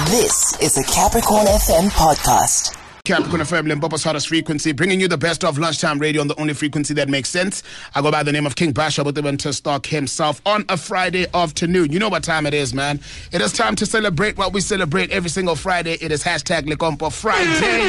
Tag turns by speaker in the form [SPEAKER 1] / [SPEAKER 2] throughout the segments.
[SPEAKER 1] This is a Capricorn FM podcast.
[SPEAKER 2] Capricorn FM, Limpopo's hottest frequency, bringing you the best of lunchtime radio on the only frequency that makes sense. I go by the name of King Basha, but they went to stalk himself on a Friday afternoon. You know what time it is, man. It is time to celebrate what we celebrate every single Friday. It is hashtag Lekompo Friday.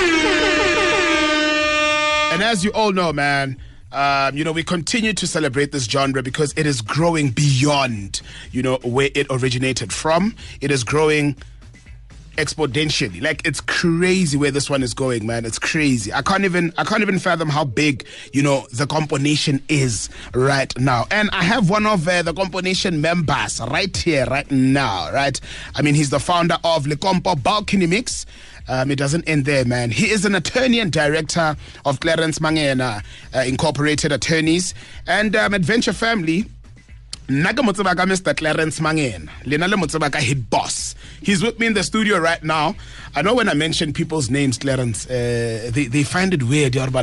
[SPEAKER 2] And as you all know, man, we continue to celebrate this genre because it is growing beyond, where it originated from. It is growing exponentially. Like, it's crazy where this one is going, man. It's crazy. I can't even fathom how big, the combination is right now. And I have one of the combination members right here, right now, right? I mean, he's the founder of Lekompo Balcony Mix. It doesn't end there, man. He is an attorney and director of Clarence Mangena Incorporated Attorneys and Adventure Family. Nagamotsabaka Mr. Clarence Mangena. Lenale Motsabaka Hit Boss. He's with me in the studio right now. I know when I mention people's names, Clarence, they find it weird. Yeah.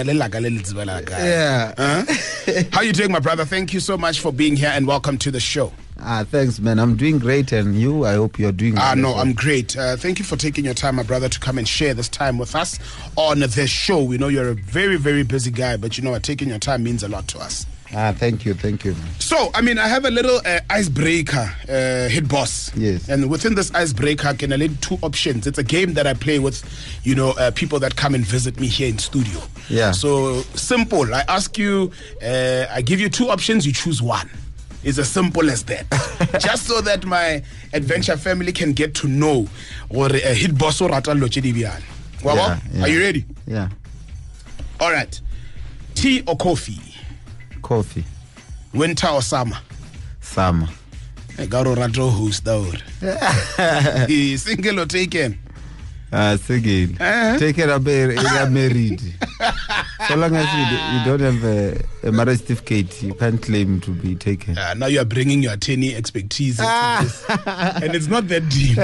[SPEAKER 2] How you doing, my brother? Thank you so much for being here and welcome to the show.
[SPEAKER 3] Thanks, man. I'm doing great, and you? I hope you're doing great.
[SPEAKER 2] No, I'm great. Thank you for taking your time, my brother, to come and share this time with us on this show. We know you're a very, very busy guy, but taking your time means a lot to us.
[SPEAKER 3] Thank you, man.
[SPEAKER 2] So, I have a little icebreaker, Hit Boss.
[SPEAKER 3] Yes.
[SPEAKER 2] And within this icebreaker, I can lead two options. It's a game that I play with, people that come and visit me here in studio.
[SPEAKER 3] Yeah.
[SPEAKER 2] So, simple. I ask you, I give you two options, you choose one. It's as simple as that. Just so that my adventure family can get to know what a Hit Boss or Ratalo Chidibian.
[SPEAKER 3] Yeah.
[SPEAKER 2] Are you ready?
[SPEAKER 3] Yeah.
[SPEAKER 2] All right. Tea or coffee?
[SPEAKER 3] Coffee.
[SPEAKER 2] Winter or summer?
[SPEAKER 3] Summer.
[SPEAKER 2] I got a rato host down. Single or taken?
[SPEAKER 3] Single. Taken a married. So long as you don't have a marriage certificate, you can't claim to be taken.
[SPEAKER 2] Now you are bringing your attorney expertise into this. And it's not that deep.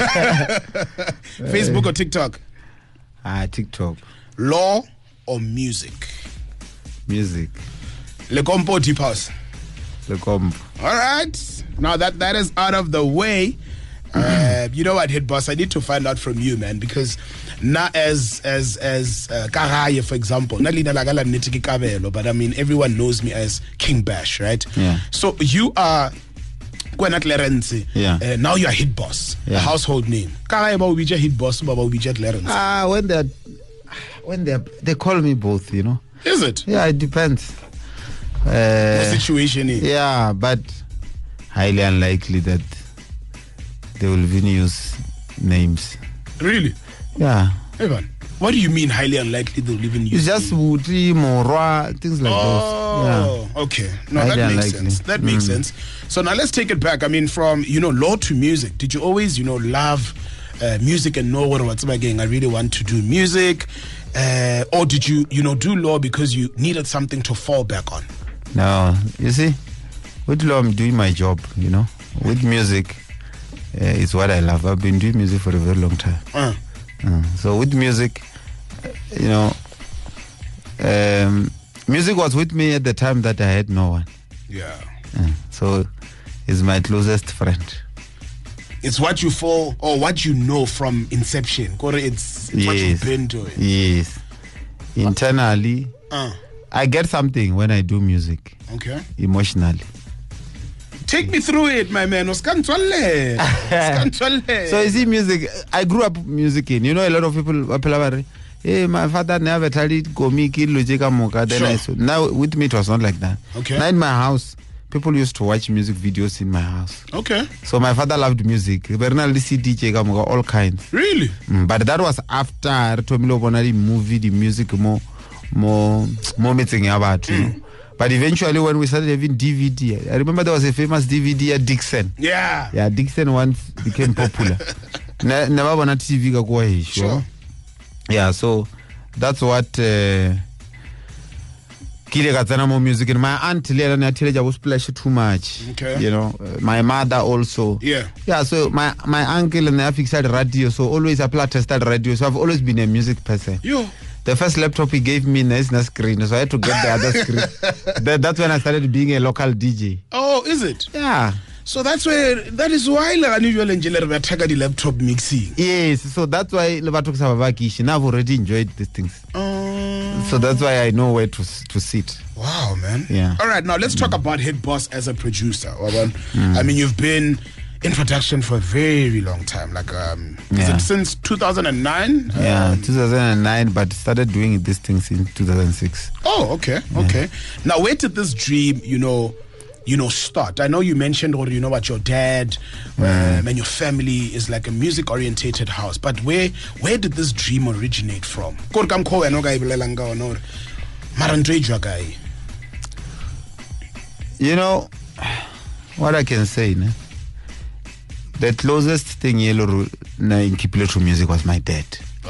[SPEAKER 2] Facebook or TikTok?
[SPEAKER 3] TikTok.
[SPEAKER 2] Law or music?
[SPEAKER 3] Music.
[SPEAKER 2] Lekompo Deep House.
[SPEAKER 3] Lekompo.
[SPEAKER 2] All right. Now that is out of the way. You know what, Hit Boss? I need to find out from you, man, because not as Karaye, for example. But everyone knows me as King Bash, right?
[SPEAKER 3] Yeah.
[SPEAKER 2] So you are Kwena Clarence.
[SPEAKER 3] Yeah.
[SPEAKER 2] Now you are Hit Boss, a household name. Karaye ba ubija Hit Boss, ba ubija Clarence.
[SPEAKER 3] When they call me both,
[SPEAKER 2] Is it?
[SPEAKER 3] Yeah, it depends.
[SPEAKER 2] The situation is.
[SPEAKER 3] Yeah, but highly unlikely that they will even use names.
[SPEAKER 2] Really?
[SPEAKER 3] Yeah.
[SPEAKER 2] Evan, what do you mean highly unlikely they'll even use?
[SPEAKER 3] It's just Wuti, Morwa, things like those.
[SPEAKER 2] Oh, yeah. Okay. No,
[SPEAKER 3] highly
[SPEAKER 2] that makes
[SPEAKER 3] unlikely.
[SPEAKER 2] sense. That makes sense. So now let's take it back. From, law to music. Did you always, love music and know what what's again? I really want to do music. Or did you, do law because you needed something to fall back on?
[SPEAKER 3] No, you see, with law I'm doing my job, With music, it's what I love. I've been doing music for a very long time. So with music, music was with me at the time that I had no one.
[SPEAKER 2] Yeah.
[SPEAKER 3] So it's my closest friend.
[SPEAKER 2] It's what you fall or what you know from inception. It's what you've been doing.
[SPEAKER 3] Yes. Internally, I get something when I do music.
[SPEAKER 2] Okay.
[SPEAKER 3] Emotionally.
[SPEAKER 2] Take me through it, my man.
[SPEAKER 3] So you see, music, I grew up music in. A lot of people, hey, my father never told it, go me kill Moka. Now, with me, it was not like that.
[SPEAKER 2] Okay.
[SPEAKER 3] Now in my house, people used to watch music videos in my house.
[SPEAKER 2] Okay.
[SPEAKER 3] So my father loved music. Bernal CD, all kinds.
[SPEAKER 2] Really?
[SPEAKER 3] But that was after the movie, the music more meeting about, But eventually, when we started having DVD, I remember there was a famous DVD at Dixon.
[SPEAKER 2] Yeah.
[SPEAKER 3] Yeah, Dixon once became popular. Never want TV go away.
[SPEAKER 2] Sure.
[SPEAKER 3] Yeah, so that's what Kile Katana more music. And my aunt Lena was splash too much.
[SPEAKER 2] Okay.
[SPEAKER 3] My mother also.
[SPEAKER 2] Yeah.
[SPEAKER 3] Yeah, so my uncle and I fixed radio, so always apply tested radio. So I've always been a music person.
[SPEAKER 2] Yo.
[SPEAKER 3] The first laptop he gave me is no screen, so I had to get the other screen. That's when I started being a local DJ.
[SPEAKER 2] Oh, is it?
[SPEAKER 3] Yeah.
[SPEAKER 2] So that is why like unusual engineer we attack the laptop mixing.
[SPEAKER 3] Yes, so that's why I've already enjoyed these things. So that's why I know where to sit.
[SPEAKER 2] Wow, man.
[SPEAKER 3] Yeah.
[SPEAKER 2] All right, now let's talk about Hit Boss as a producer. I mean, you've been in production for a very long time. Like, is it since 2009?
[SPEAKER 3] Yeah, 2009, but started doing these things in 2006.
[SPEAKER 2] Oh, okay, okay. Now, where did this dream, start? I know you mentioned, or about your dad and your family is like a music-orientated house. But where did this dream originate from?
[SPEAKER 3] What I can say, the closest thing in Kipile music was my dad.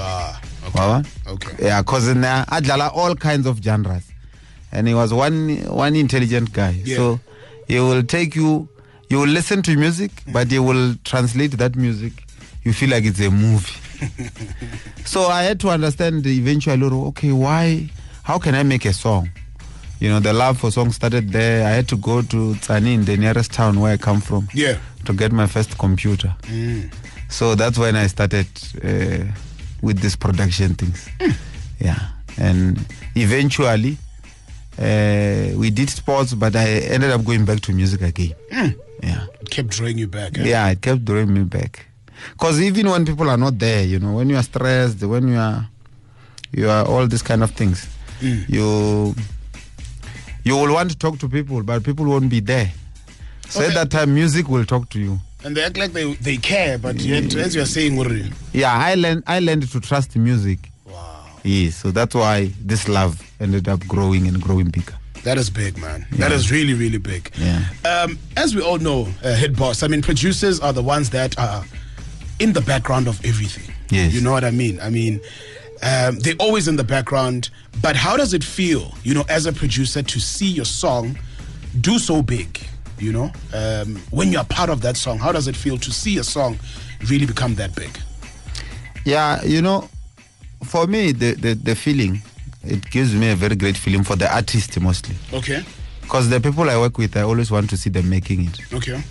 [SPEAKER 2] Okay.
[SPEAKER 3] Yeah, because I all kinds of genres, and he was one intelligent guy.
[SPEAKER 2] Yeah.
[SPEAKER 3] So he will take you will listen to music, but he will translate that music. You feel like it's a movie. So I had to understand eventually, okay, how can I make a song? The love for song started there. I had to go to Tsanin, the nearest town where I come from, to get my first computer. So that's when I started with these production things. Yeah, and eventually we did sports, but I ended up going back to music again. Yeah,
[SPEAKER 2] it kept drawing you back.
[SPEAKER 3] Yeah, it kept drawing me back. Because even when people are not there, when you are stressed, when you are all these kind of things, you will want to talk to people, but people won't be there. So at that time, music will talk to you.
[SPEAKER 2] And they act like they care, but yet, as you are saying,
[SPEAKER 3] yeah, I learned to trust music.
[SPEAKER 2] Wow.
[SPEAKER 3] Yes, so that's why this love ended up growing and growing bigger.
[SPEAKER 2] That is big, man. Yeah. That is really, really big.
[SPEAKER 3] Yeah.
[SPEAKER 2] As we all know, Hit Boss, I mean, producers are the ones that are in the background of everything.
[SPEAKER 3] Yes.
[SPEAKER 2] You know what I mean? I mean, they're always in the background. But how does it feel, as a producer, to see your song do so big? When you're part of that song, how does it feel to see a song really become that big?
[SPEAKER 3] Yeah, for me, the feeling, it gives me a very great feeling for the artist mostly.
[SPEAKER 2] Okay.
[SPEAKER 3] Because the people I work with, I always want to see them making it.
[SPEAKER 2] Okay.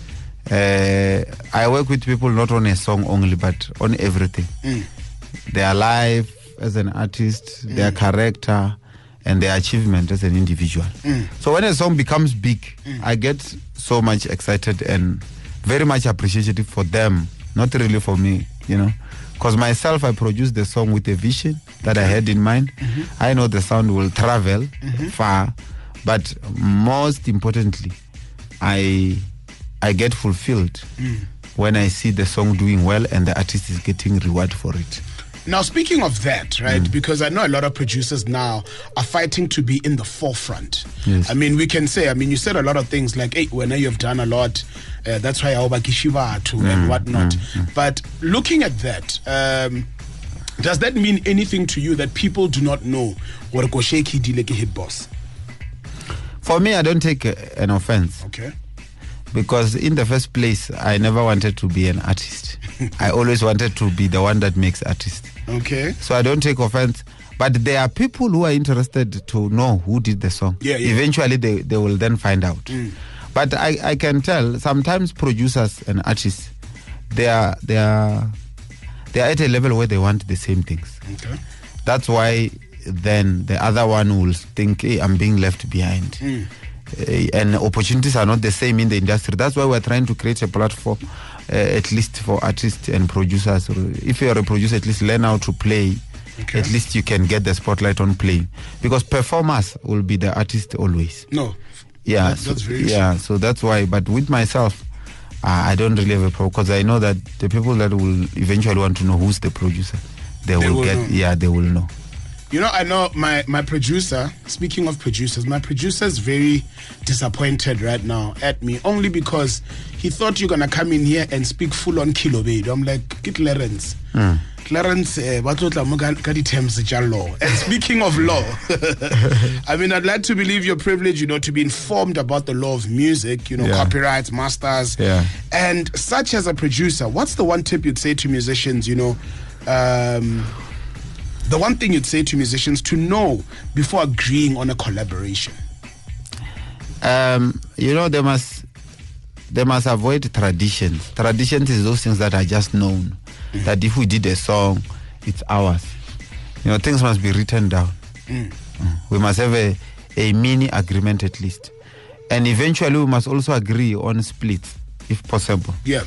[SPEAKER 3] I work with people not on a song only, but on everything. Their life as an artist, their character, and their achievement as an individual. So when a song becomes big, I get so much excited and very much appreciative for them, not really for me, Because myself, I produced the song with a vision that I had in mind. I know the sound will travel far, but most importantly, I get fulfilled when I see the song doing well and the artist is getting reward for it.
[SPEAKER 2] Now, speaking of that, right, because I know a lot of producers now are fighting to be in the forefront.
[SPEAKER 3] Yes.
[SPEAKER 2] I mean, we can say, you said a lot of things like, hey, when you've done a lot, that's why Aoba Kishiva too and whatnot. But looking at that, does that mean anything to you that people do not know what Kosheki Dileke Hit Boss?
[SPEAKER 3] For me, I don't take an offense.
[SPEAKER 2] Okay.
[SPEAKER 3] Because in the first place, I never wanted to be an artist. I always wanted to be the one that makes artists.
[SPEAKER 2] Okay.
[SPEAKER 3] So I don't take offense. But there are people who are interested to know who did the song.
[SPEAKER 2] Yeah.
[SPEAKER 3] Eventually, they will then find out. But I can tell, sometimes producers and artists, they are at a level where they want the same things.
[SPEAKER 2] Okay.
[SPEAKER 3] That's why then the other one will think, hey, I'm being left behind. And opportunities are not the same in the industry. That's why we're trying to create a platform, at least for artists and producers. If you're a producer, at least learn how to play. Okay. At least you can get the spotlight on playing. Because performers will be the artist always.
[SPEAKER 2] No.
[SPEAKER 3] Yeah.
[SPEAKER 2] That's very true.
[SPEAKER 3] So that's why. But with myself, I don't really have a problem because I know that the people that will eventually want to know who's the producer, they will get. Know. Yeah, they will know.
[SPEAKER 2] I know my producer, speaking of producers, my producer is very disappointed right now at me, only because he thought you're going to come in here and speak full on Kilobed. I'm like, get Clarence. Clarence, law. And speaking of law, I mean, I'd like to believe you're privileged, to be informed about the law of music, copyrights, masters.
[SPEAKER 3] Yeah.
[SPEAKER 2] And such as a producer, what's the one tip you'd say to musicians, the one thing you'd say to musicians to know before agreeing on a collaboration?
[SPEAKER 3] They must they must avoid traditions. Traditions is those things that are just known. That if we did a song, it's ours. You know, things must be written down. We must have a mini agreement at least. And eventually we must also agree on splits, if possible.
[SPEAKER 2] Yeah.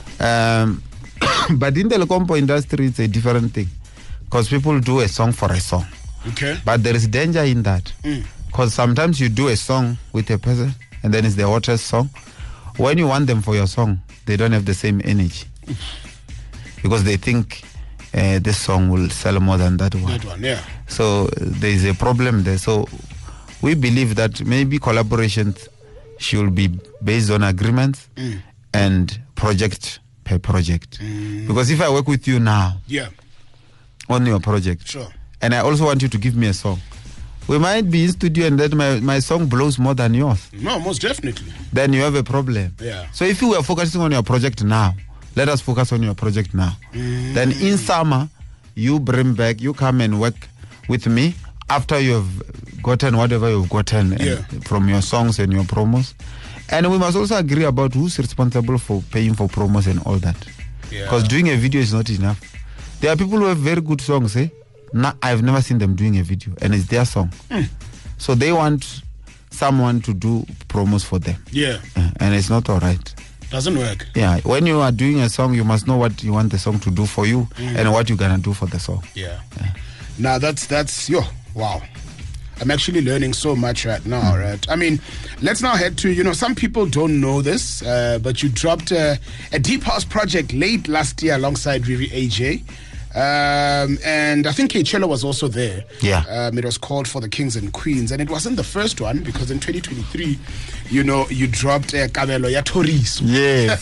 [SPEAKER 3] But in the Lekompo industry, it's a different thing. Because people do a song for a song.
[SPEAKER 2] Okay.
[SPEAKER 3] But there is danger in that. Because sometimes you do a song with a person, and then it's the hottest song. When you want them for your song, they don't have the same energy. Because they think this song will sell more than that one.
[SPEAKER 2] That one, yeah.
[SPEAKER 3] So there is a problem there. So we believe that maybe collaborations should be based on agreements and project per project. Because if I work with you now on your project, and I also want you to give me a song, we might be in studio and then my song blows more than yours.
[SPEAKER 2] No, most definitely.
[SPEAKER 3] Then you have a problem.
[SPEAKER 2] Yeah.
[SPEAKER 3] So if you were focusing on your project now, let us focus on your project now. Then in summer, you come and work with me after you've gotten whatever you've gotten from your songs and your promos. And we must also agree about who's responsible for paying for promos and all that. Because doing a video is not enough. There are people who have very good songs, I've never seen them doing a video, and it's their song. So they want someone to do promos for them. Yeah. And it's not all right.
[SPEAKER 2] Doesn't work.
[SPEAKER 3] Yeah. When you are doing a song, you must know what you want the song to do for you and what you're going to do for the song.
[SPEAKER 2] Yeah. Now that's wow. I'm actually learning so much right now, right? I mean, let's now head to, some people don't know this, but you dropped a Deep House project late last year alongside Riri AJ. And I think Kechelo was also there.
[SPEAKER 3] Yeah.
[SPEAKER 2] It was called For the Kings and Queens. And it wasn't the first one, because in 2023, you dropped Kabelo Ya Toriso.
[SPEAKER 3] Yes.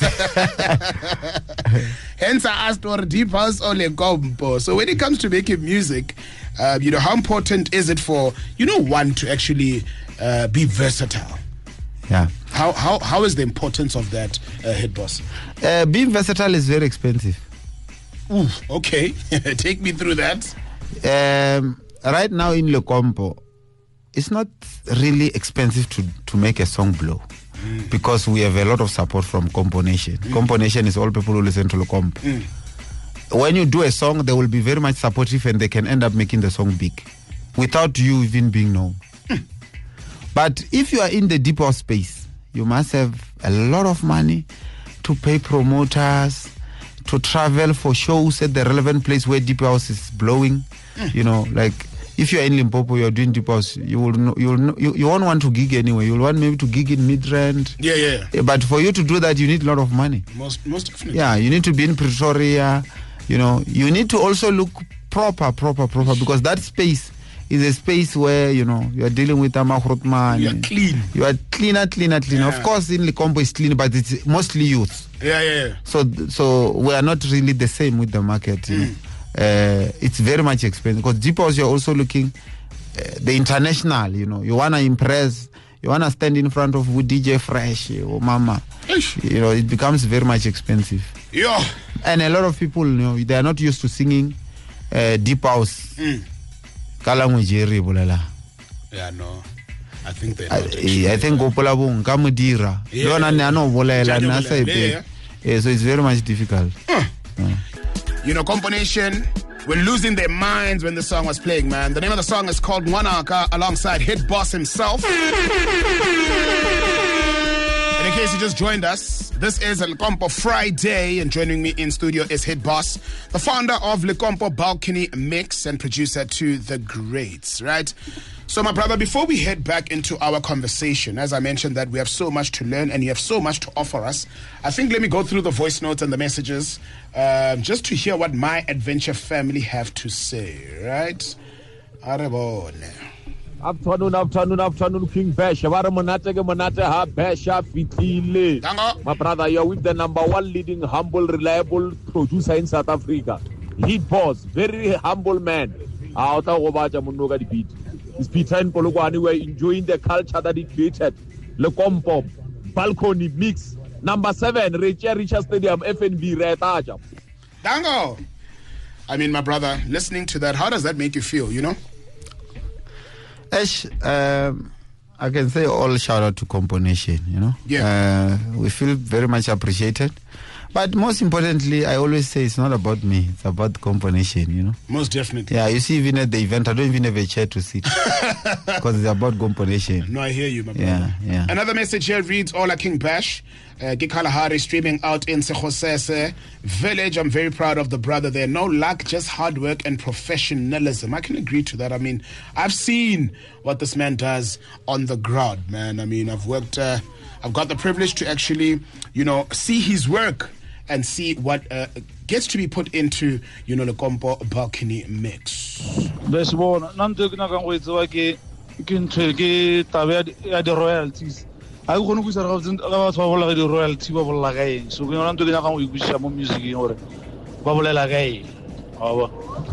[SPEAKER 2] Hence, I asked for Deep House or Lekompo. So when it comes to making music, how important is it for, one to actually be versatile?
[SPEAKER 3] Yeah.
[SPEAKER 2] How is the importance of that, Head Boss?
[SPEAKER 3] Being versatile is very expensive.
[SPEAKER 2] Ooh, okay. Take me through that.
[SPEAKER 3] Right now in Lekompo, it's not really expensive to make a song blow, because we have a lot of support from Kompo Nation. Kompo Nation is all people who listen to Lekompo. When you do a song, they will be very much supportive, and they can end up making the song big without you even being known. But if you are in the deep house space, you must have a lot of money to pay promoters, to travel for shows at the relevant place where deep house is blowing. Like if you're in Limpopo, you're doing deep house, you won't want to gig anyway. You'll want maybe to gig in Midrand.
[SPEAKER 2] Yeah.
[SPEAKER 3] But for you to do that, you need a lot of money.
[SPEAKER 2] Most definitely.
[SPEAKER 3] Yeah, you need to be in Pretoria. You need to also look proper, because that space is a space where, you are dealing with Amahrotman.
[SPEAKER 2] You are clean.
[SPEAKER 3] You are cleaner. Yeah. Of course, in Lekompo is clean, but it's mostly youth.
[SPEAKER 2] Yeah.
[SPEAKER 3] So we are not really the same with the market. It's very much expensive, because deep house, you're also looking the international. You want to impress. You want to stand in front of DJ Fresh or Mama. It becomes very much expensive.
[SPEAKER 2] Yeah.
[SPEAKER 3] And a lot of people, they are not used to singing deep house.
[SPEAKER 2] Yeah, no. I think they're not.
[SPEAKER 3] I think Gopolabung, Kamudira. So it's very much difficult.
[SPEAKER 2] Combination were losing their minds when the song was playing, man. The name of the song is called Wanaka, alongside Hit Boss himself. And in case you just joined us, this is a Lekompo Friday, and joining me in studio is Hit Boss, the founder of Lekompo Balcony Mix and producer to The Greats, right? So, my brother, before we head back into our conversation, as I mentioned that we have so much to learn and you have so much to offer us, I think let me go through the voice notes and the messages just to hear what my adventure family have to say, right? Afternoon,
[SPEAKER 4] King Besha. Besha Fitile. My brother, you're with the number one leading, humble, reliable producer in South Africa. Hit Boss, very humble man. It's Peter and Polokwane. We're enjoying the culture that he created. Lekompo Balcony Mix. Number 7, Richard Stadium, FNB, Retaja.
[SPEAKER 2] Dango. I mean, my brother, listening to that, how does that make you feel,
[SPEAKER 3] Ash, I can say all shout out to Compo Nation, you know.
[SPEAKER 2] Yeah.
[SPEAKER 3] We feel very much appreciated. But most importantly, I always say it's not about me. It's about the Compo Nation, you know.
[SPEAKER 2] Most definitely.
[SPEAKER 3] Yeah, you see, even at the event, I don't even have a chair to sit. Because it's about Compo Nation.
[SPEAKER 2] No, I hear you, my brother.
[SPEAKER 3] Yeah.
[SPEAKER 2] Another message here reads, Ola King Bash, Gikalahari streaming out in Sekosese village. I'm very proud of the brother there. No luck, just hard work and professionalism. I can agree to that. I mean, I've seen what this man does on the ground, man. I mean, I've worked, I've got the privilege to actually, you know, see his work and see what gets to be put into, you know, the Compo Balcony mix.
[SPEAKER 5] Best one, nanto ke naka go etsewa ke ntwe ke tabe ya di royalties. I go go sa ga batho ba bola di royalty ba bola ga eng. So ke nanto ke naka go ikwisha mo music gore ba bolela ga eng. All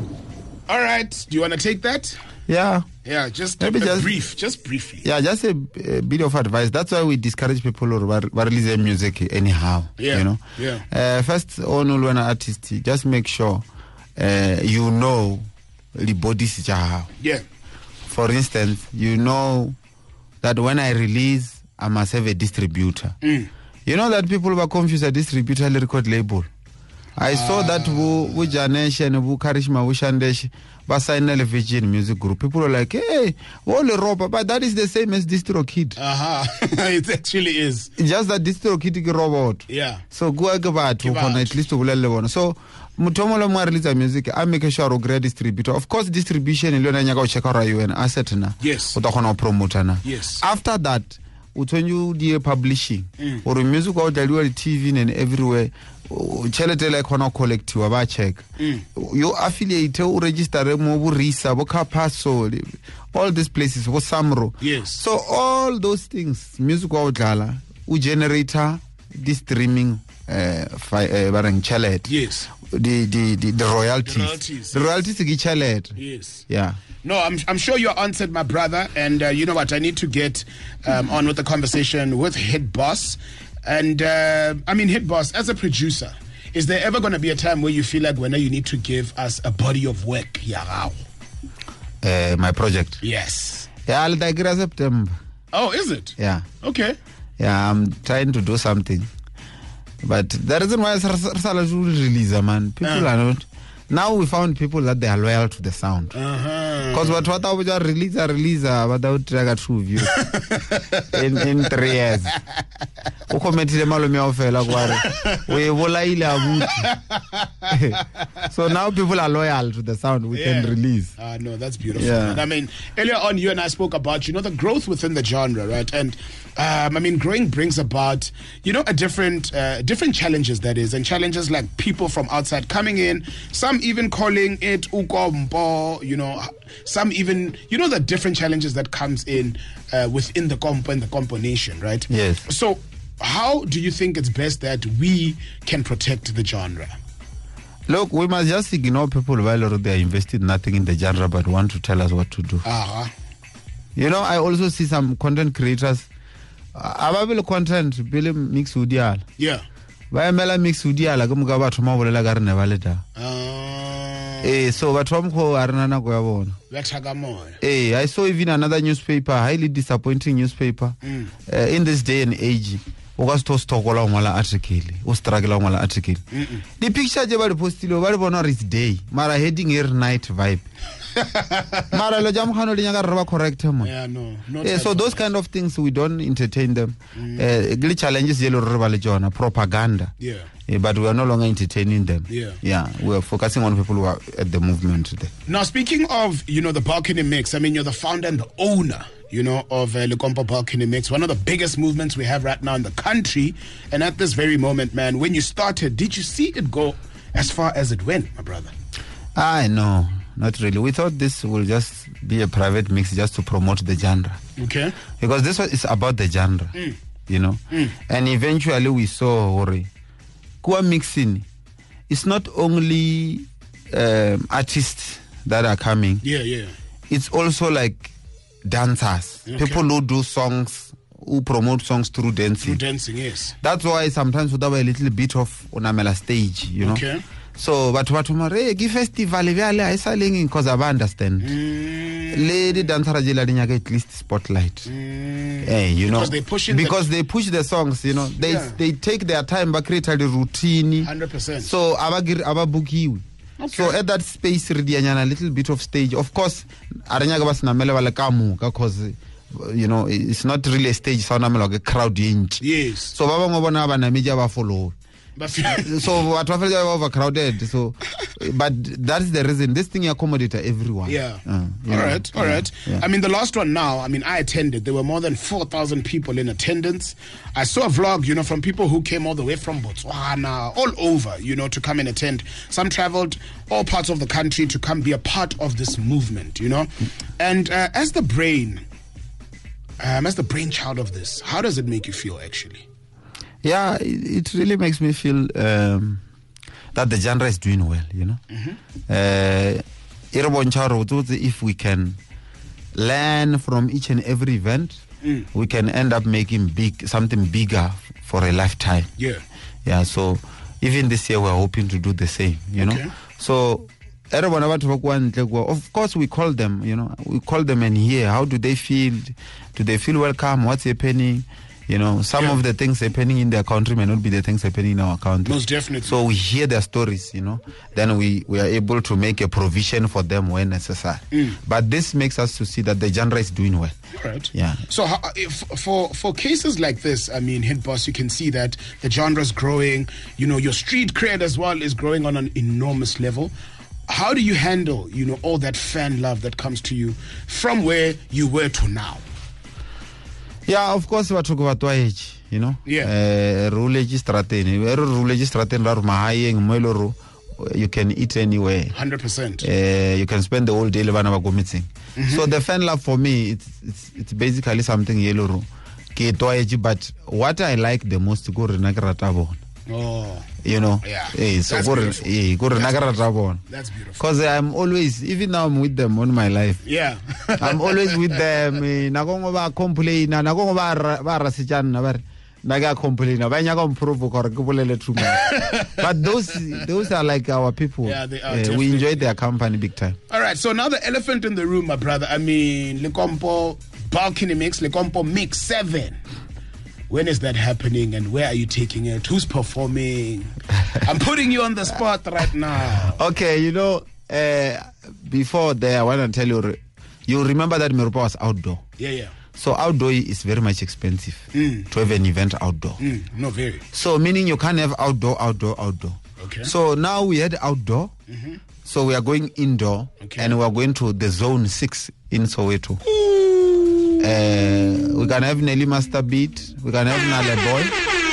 [SPEAKER 2] right, do you want to take that?
[SPEAKER 3] Yeah,
[SPEAKER 2] just
[SPEAKER 3] maybe
[SPEAKER 2] just briefly.
[SPEAKER 3] Yeah, just a bit of advice. That's why we discourage people who release their music anyhow.
[SPEAKER 2] Yeah,
[SPEAKER 3] you know.
[SPEAKER 2] Yeah.
[SPEAKER 3] First, on an artist, just make sure you know the bodies.
[SPEAKER 2] Yeah.
[SPEAKER 3] For instance, you know that when I release, I must have a distributor. You know that people were confused a distributor record label. I saw that with Janesh and Karishma Wushandesh sign a Virgin Music Group. People were like, hey, holy Roba, but that is the same as DistroKid.
[SPEAKER 2] It actually is.
[SPEAKER 3] Just that DistroKid robot.
[SPEAKER 2] Yeah.
[SPEAKER 3] So go about at least to so Mutomola mo release music, I make sure o great distributor. Of course, distribution ile na nyaka o check out you an asset na.
[SPEAKER 2] Yes.
[SPEAKER 3] O ta khona promoter na.
[SPEAKER 2] Yes.
[SPEAKER 3] After that, when you do publishing or music out there TV and everywhere, chelete like khona collect wa ba check. You affiliate o register mo bu Risa bo Kapaso, all these places wo Samro.
[SPEAKER 2] Yes.
[SPEAKER 3] So all those things music out dlala u generator this streaming barang chalet.
[SPEAKER 2] Yes.
[SPEAKER 3] The royalties. The royalties ki chalet.
[SPEAKER 2] Yes.
[SPEAKER 3] Yeah.
[SPEAKER 2] No, I'm sure you answered, my brother. And you know what? I need to get on with the conversation with Hit Boss. And I mean, Hit Boss, as a producer, is there ever going to be a time where you feel like when you need to give us a body of work?
[SPEAKER 3] My project.
[SPEAKER 2] Yes.
[SPEAKER 3] Yeah, I'll digress September.
[SPEAKER 2] Oh, is it?
[SPEAKER 3] Yeah.
[SPEAKER 2] Okay.
[SPEAKER 3] Yeah, I'm trying to do something. But the reason why I release, man, people are not. Now we found people that they are loyal to the sound. Because what I would release, without a true view in 3 years. So now people are loyal to the sound we can release.
[SPEAKER 2] No, that's beautiful.
[SPEAKER 3] Yeah.
[SPEAKER 2] I mean, earlier on, you and I spoke about, you know, the growth within the genre, right? And I mean, growing brings about, you know, a different challenges, that is, and challenges like people from outside coming in, some even calling it ukompo, you know, some even, you know, the different challenges that comes in within the compo and the Compo Nation, right?
[SPEAKER 3] Yes.
[SPEAKER 2] So how do you think it's best that we can protect the genre?
[SPEAKER 3] Look, we must just ignore people while they are invested nothing in the genre but want to tell us what to do. You know, I also see some content creators. Ababile content bile mix udial.
[SPEAKER 2] Yeah.
[SPEAKER 3] Ba emela mix udial ga muka batho ma bolela ga re ne ba le da. So batho ba mkho a rena na go ya bona.
[SPEAKER 2] Bathaga moya.
[SPEAKER 3] I saw even another newspaper, highly disappointing newspaper. In this day and age, o ga sto stokola ngwala article, o struggle ngwala article. The picture je ba di postile ba di bona re day, mara heading here night vibe. Mara lo jam khano le nyaka re ba correct mo.
[SPEAKER 2] Yeah, no.
[SPEAKER 3] So those kind of things we don't entertain them. The challenges yellow re ba le jona propaganda.
[SPEAKER 2] Yeah.
[SPEAKER 3] But we are no longer entertaining them.
[SPEAKER 2] Yeah.
[SPEAKER 3] We are focusing on people who are at the movement today.
[SPEAKER 2] Now, speaking of, you know, the Balcony Mix, I mean, you're the founder and the owner, you know, of Le Compo Balcony Mix, one of the biggest movements we have right now in the country. And at this very moment, man, when you started, did you see it go as far as it went, my brother?
[SPEAKER 3] No, not really. We thought this will just be a private mix just to promote the genre.
[SPEAKER 2] Okay.
[SPEAKER 3] Because this one is about the genre, you know. And eventually we saw Kua mixing. It's not only artists that are coming.
[SPEAKER 2] Yeah.
[SPEAKER 3] It's also like dancers, people who do songs, who promote songs through dancing.
[SPEAKER 2] Yes.
[SPEAKER 3] That's why sometimes we have a little bit of onamela stage, you know.
[SPEAKER 2] Okay.
[SPEAKER 3] So, but what tomorrow, give festival, because I understand. Lady dancer at least spotlight. You know,
[SPEAKER 2] because
[SPEAKER 3] they push the songs, you know. They take their time but create a routine.
[SPEAKER 2] 100%.
[SPEAKER 3] So aba bookie. So at that space a little bit of stage. Of course, because you know, it's not really a stage, so like a crowd inch.
[SPEAKER 2] Yes.
[SPEAKER 3] So follow. So what overcrowded. So, but that's the reason. This thing accommodates everyone.
[SPEAKER 2] Yeah. All right. Yeah. I mean, the last one now. I mean, I attended. There were more than 4,000 people in attendance. I saw a vlog, you know, from people who came all the way from Botswana, all over, you know, to come and attend. Some traveled all parts of the country to come be a part of this movement, you know. And as the brainchild of this, how does it make you feel, actually?
[SPEAKER 3] Yeah, it really makes me feel that the genre is doing well, you know. If we can learn from each and every event, we can end up making something bigger for a lifetime. Yeah. So even this year, we're hoping to do the same, you know. So of course, we call them, you know. We call them and hear how do they feel? Do they feel welcome? What's happening? You know, some of the things happening in their country may not be the things happening in our country.
[SPEAKER 2] Most definitely.
[SPEAKER 3] So we hear their stories, you know. Then we are able to make a provision for them when necessary. But this makes us to see that the genre is doing well.
[SPEAKER 2] Right.
[SPEAKER 3] Yeah.
[SPEAKER 2] So for cases like this, I mean, Hit Boss, you can see that the genre is growing. You know, your street cred as well is growing on an enormous level. How do you handle, you know, all that fan love that comes to you from where you were to now?
[SPEAKER 3] Yeah, of course, we talk about age, you know.
[SPEAKER 2] Yeah.
[SPEAKER 3] Ruleji strategy. You can eat anywhere.
[SPEAKER 2] 100%.
[SPEAKER 3] You can spend the whole day meeting. So the fan love for me, it's basically something yellow. But what I like the most, go you know, so
[SPEAKER 2] that's beautiful. That's beautiful.
[SPEAKER 3] Because I'm always, even now I'm with them on my life.
[SPEAKER 2] Yeah.
[SPEAKER 3] I'm always with them. Complain. But those are like our people.
[SPEAKER 2] Yeah, they are.
[SPEAKER 3] We enjoy their company big time.
[SPEAKER 2] All right, so now the elephant in the room, my brother. I mean, Lekompo Balcony Mix, Lekompo Mix 7. When is that happening and where are you taking it? Who's performing? I'm putting you on the spot right now.
[SPEAKER 3] Okay, you know, before there, I want to tell you, you remember that Meropa was outdoor.
[SPEAKER 2] Yeah.
[SPEAKER 3] So outdoor is very much expensive to have an event outdoor.
[SPEAKER 2] No, very.
[SPEAKER 3] So meaning you can't have outdoor.
[SPEAKER 2] Okay.
[SPEAKER 3] So now we had outdoor. So we are going indoor and we are going to the Zone 6 in Soweto. We can have Nelly Master Beat. We can have Nale Boy.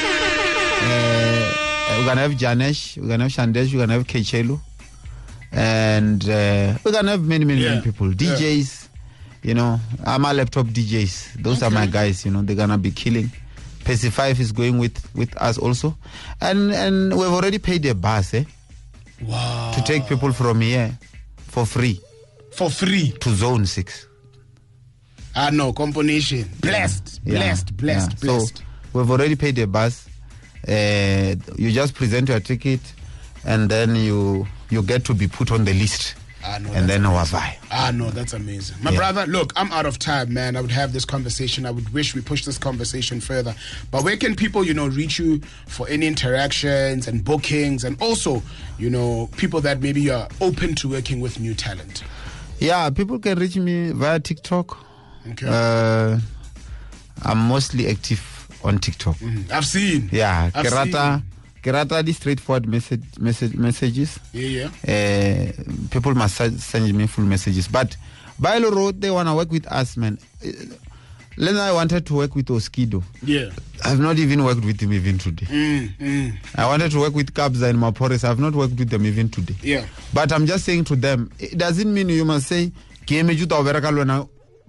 [SPEAKER 3] We can have Janesh. We can have Shandesh. We can have Kechelu. And we can have many people. DJs, you know. I'm a laptop DJs. Those are my guys, you know. They're going to be killing. Percy 5 is going with us also. And we've already paid a bus,
[SPEAKER 2] Wow.
[SPEAKER 3] to take people from here for free.
[SPEAKER 2] For free?
[SPEAKER 3] To Zone 6.
[SPEAKER 2] No, combination. Blessed.
[SPEAKER 3] So we've already paid the bus. You just present your ticket, and then you get to be put on the list. And then
[SPEAKER 2] no, that's amazing. My brother, look, I'm out of time, man. I would have this conversation. I would wish we pushed this conversation further. But where can people, you know, reach you for any interactions and bookings, and also, you know, people that maybe are open to working with new talent?
[SPEAKER 3] Yeah, people can reach me via TikTok.
[SPEAKER 2] Okay.
[SPEAKER 3] I'm mostly active on TikTok.
[SPEAKER 2] I've seen.
[SPEAKER 3] Yeah, Kerata, the straightforward messages.
[SPEAKER 2] Yeah.
[SPEAKER 3] People must send me full messages. But by the road, they want to work with us, man. I wanted to work with Oskido.
[SPEAKER 2] Yeah.
[SPEAKER 3] I've not even worked with him even today. I wanted to work with Kabza and Mapores. I've not worked with them even today.
[SPEAKER 2] Yeah.
[SPEAKER 3] But I'm just saying to them, it doesn't mean you must say,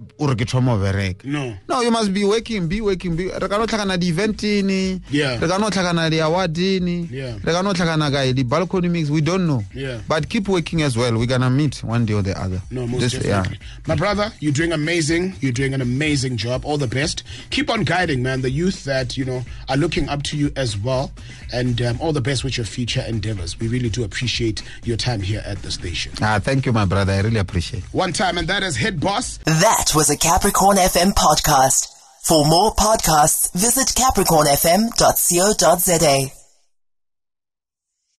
[SPEAKER 3] ure ke thomo berek. No, you must be working. Re ka no tlhakana di eventini,
[SPEAKER 2] Yeah.
[SPEAKER 3] re ka no tlhakana di awardini,
[SPEAKER 2] Yeah.
[SPEAKER 3] re ka no tlhakana ga di balcony mix, we don't know.
[SPEAKER 2] Yeah.
[SPEAKER 3] But keep working as well. We're gonna meet one day or the other.
[SPEAKER 2] No, most definitely. My brother, you're doing amazing. You're doing an amazing job. All the best. Keep on guiding, man, the youth that, you know, are looking up to you as well. And all the best with your future endeavors. We really do appreciate your time here at the station.
[SPEAKER 3] Thank you, my brother. I really appreciate it.
[SPEAKER 2] One time, and that is Hit Boss.
[SPEAKER 1] That was a Capricorn FM podcast. For more podcasts, visit capricornfm.co.za.